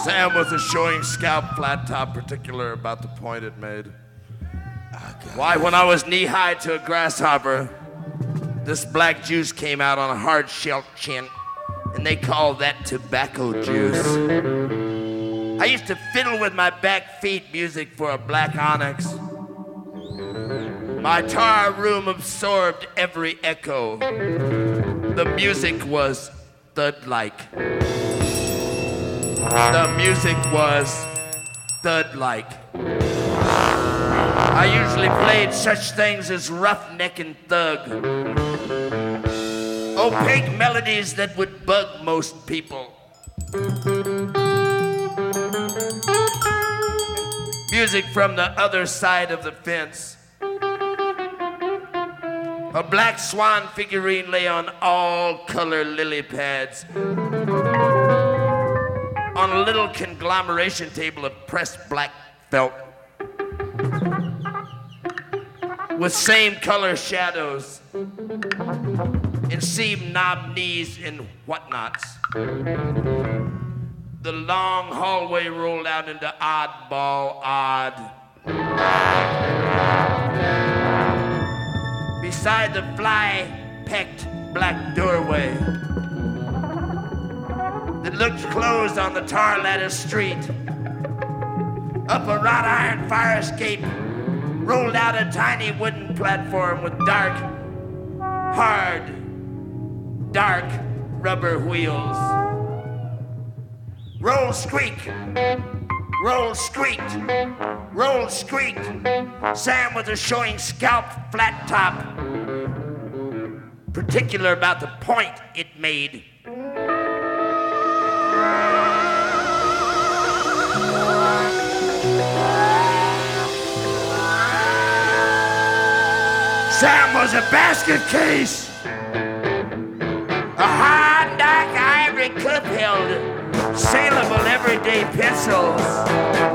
Sam was a showing scalp flat top, particular about the point it made. Why, when I was knee-high to a grasshopper, this black juice came out on a hard-shelled chin, and they call that tobacco juice. I used to fiddle with my back feet music for a black onyx. My tar room absorbed every echo. The music was thud-like. The music was thud-like. I usually played such things as Roughneck and Thug. Opaque melodies that would bug most people. Music from the other side of the fence. A black swan figurine lay on all-color lily pads on a little conglomeration table of pressed black felt with same color shadows and seam knob knees and whatnots. The long hallway rolled out into oddball odd. Beside the fly-pecked black doorway that looked closed on the tar-latticed street, up a wrought iron fire escape rolled out a tiny wooden platform with dark rubber wheels. Roll squeak, roll squeaked, roll squeaked. Sam was a showing scalp flat top, particular about the point it made. Sam was a basket case, a hard, dark ivory clip held saleable everyday pencils.